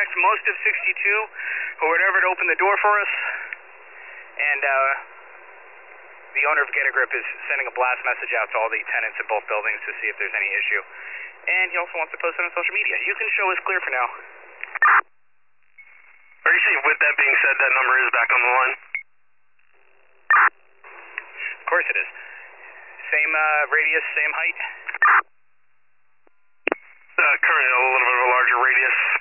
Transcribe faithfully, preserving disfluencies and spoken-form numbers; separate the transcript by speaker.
Speaker 1: contact most of sixty-two, or whatever to open the door for us. And uh, the owner of Get a Grip is sending a blast message out to all the tenants in both buildings to see if there's any issue. And he also wants to post it on social media. You can show us clear for now.
Speaker 2: Actually, with that being said, that number is back on the line.
Speaker 1: Of course it is. Same uh, radius, same height?
Speaker 2: Uh, currently a little bit of a larger radius.